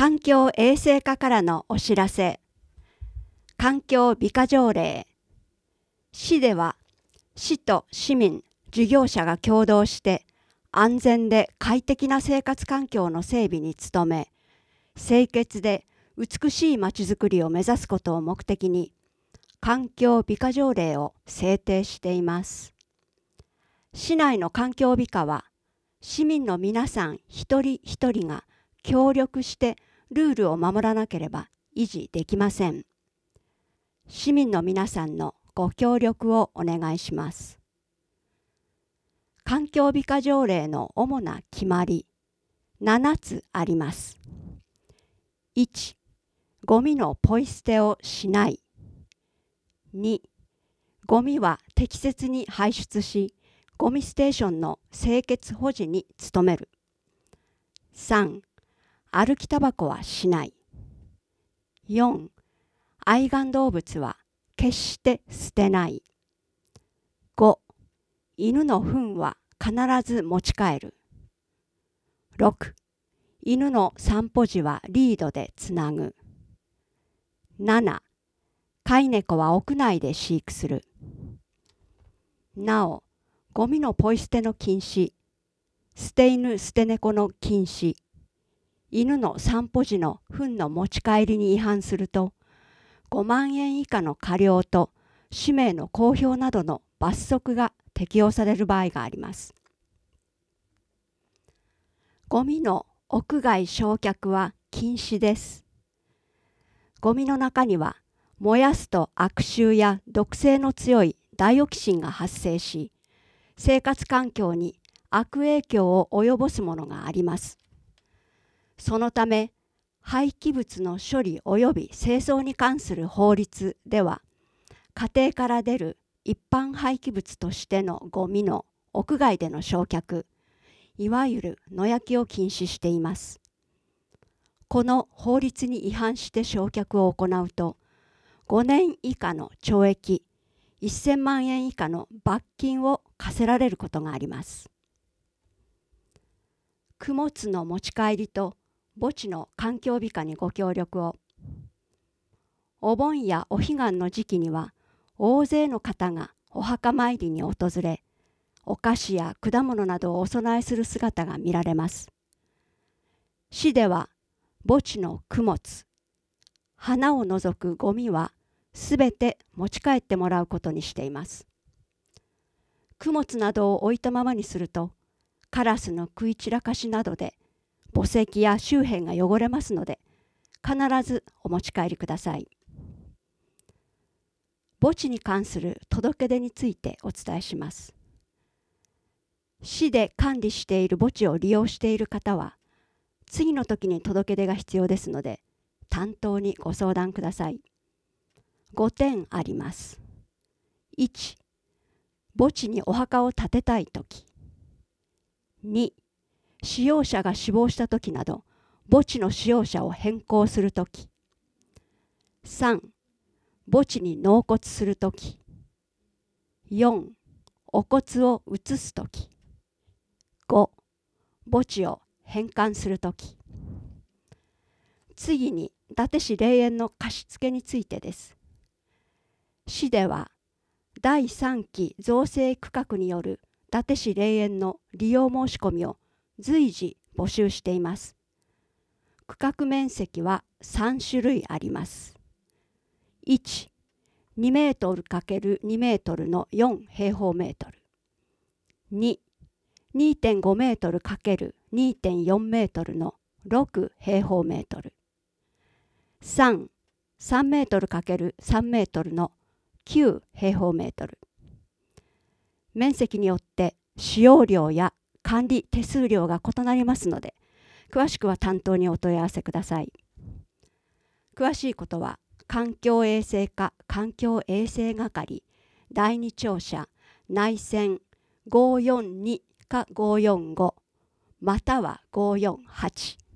環境衛生課からのお知らせ。環境美化条例。市では、市と市民、事業者が共同して安全で快適な生活環境の整備に努め、清潔で美しいまちづくりを目指すことを目的に、環境美化条例を制定しています。市内の環境美化は、市民の皆さん一人一人が協力してルールを守らなければ維持できません。市民の皆さんのご協力をお願いします。環境美化条例の主な決まり、7つあります。1、ゴミのポイ捨てをしない。2、ゴミは適切に排出し、ゴミステーションの清潔保持に努める。3、歩きタバコはしない。4、愛玩動物は決して捨てない。5、犬の糞は必ず持ち帰る。6、犬の散歩時はリードでつなぐ。7、飼い猫は屋内で飼育する。なお、ゴミのポイ捨ての禁止、捨て犬捨て猫の禁止、犬の散歩時の糞の持ち帰りに違反すると、5万円以下の過料と氏名の公表などの罰則が適用される場合があります。ゴミの屋外焼却は禁止です。ゴミの中には燃やすと悪臭や毒性の強いダイオキシンが発生し、生活環境に悪影響を及ぼすものがあります。そのため、廃棄物の処理及び清掃に関する法律では、家庭から出る一般廃棄物としてのゴミの屋外での焼却、いわゆる野焼きを禁止しています。この法律に違反して焼却を行うと、5年以下の懲役、1000万円以下の罰金を課せられることがあります。供物の持ち帰りと墓地の環境美化にご協力を。お盆やお彼岸の時期には大勢の方がお墓参りに訪れ、お菓子や果物などをお供えする姿が見られます。市では墓地の供物、花を除くゴミはすべて持ち帰ってもらうことにしています。供物などを置いたままにすると、カラスの食い散らかしなどで墓石や周辺が汚れますので、必ずお持ち帰りください。墓地に関する届け出についてお伝えします。市で管理している墓地を利用している方は、次の時に届け出が必要ですので、担当にご相談ください。5点あります。1、墓地にお墓を建てたいとき。2、使用者が死亡したときなど、墓地の使用者を変更するとき。3、墓地に納骨するとき。4、お骨を移すとき。5、墓地を返還するとき。次に、伊達市霊園の貸付についてです。市では、第3期造成区画による伊達市霊園の利用申し込みを随時募集しています。区画面積は3種類あります。1、2メートル ×2 メートルの4平方メートル。2、2.5 メートル ×2.4 メートルの6平方メートル。3、3メートル ×3 メートルの9平方メートル。面積によって使用料や管理手数料が異なりますので、詳しくは担当にお問い合わせください。詳しいことは、環境衛生課環境衛生係第2庁舎内線542か545または548